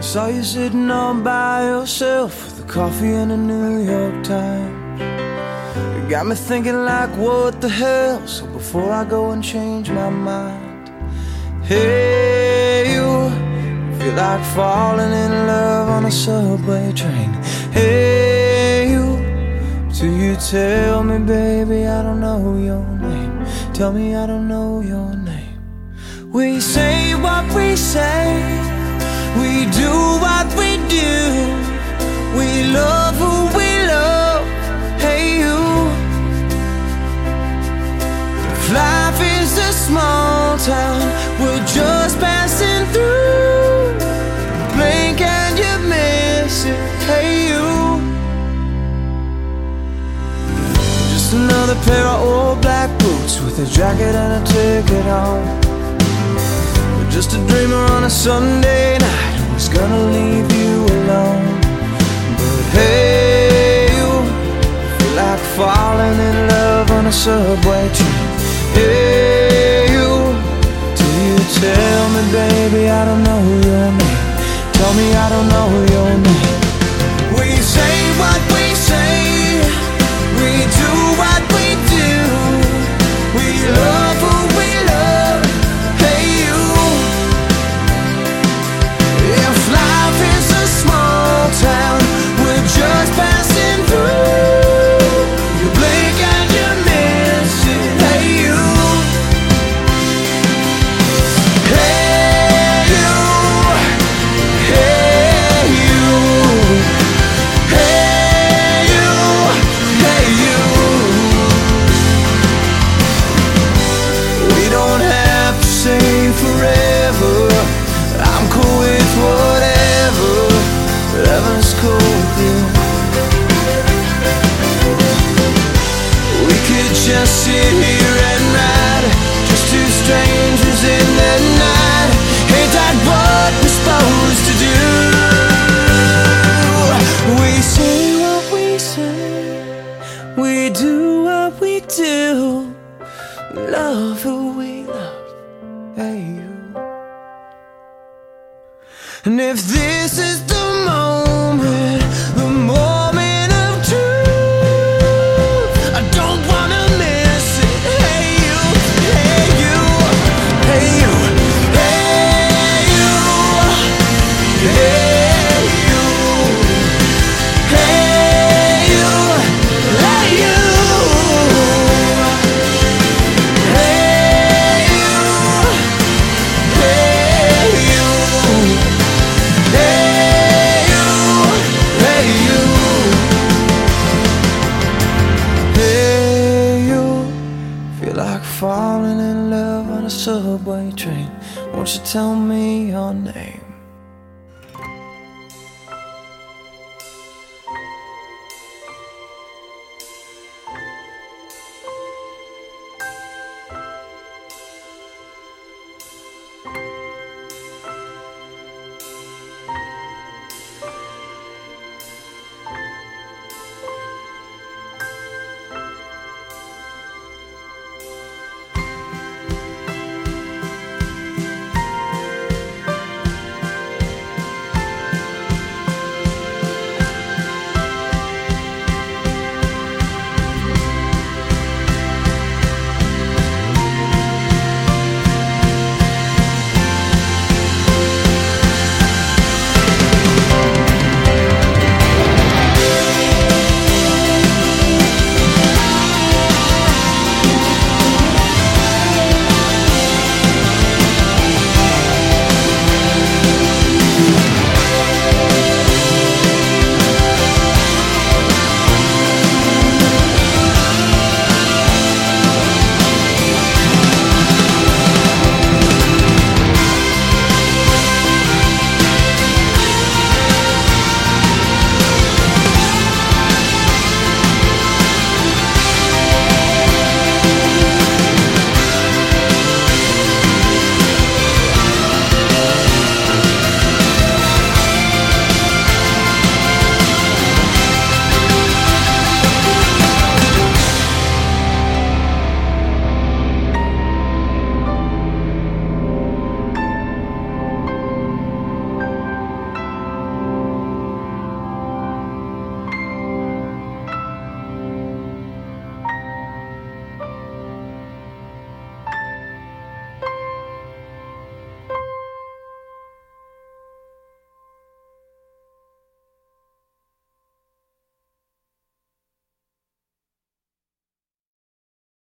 Saw you sitting all by yourself with a coffee and a New York Times. You got me thinking like, what the hell? So before I go and change my mind, hey, you feel like falling in love on a subway train. Hey, you, till you tell me, baby, I don't know your name. Tell me I don't know your name. We say what we say, we do what we do, we love who we love. Hey, you, if life is a small town, we're just passing through. Blink and you miss it. Hey, you, just another pair of old black boots with a jacket and a ticket home. Just a dreamer on a Sunday night who's gonna leave you alone. But hey, you feel like falling in love on a subway train. Hey, you, till you tell me, baby, I don't know your name. Tell me I don't know your name. We say what we say, we do what we do, we love who we love. Hey, you, if life is a small town, we're just passing through. You blink and you miss it. Hey, you, hey, you, hey, you, hey, you, hey, you. We don't have to say forever. I'm cool with whatever, whatever's cool with you. We could just sit here at night, just two strangers in the night. Ain't that what we're supposed to do? We say what we say, we do what we do, we love who we love. Hey, you. And if this is the moment of truth, I don't wanna miss it. Hey, you, hey, you, hey, you, hey, you, hey, you, hey, you, hey, you, hey, you, like falling in love on a subway train. Won't you tell me your name?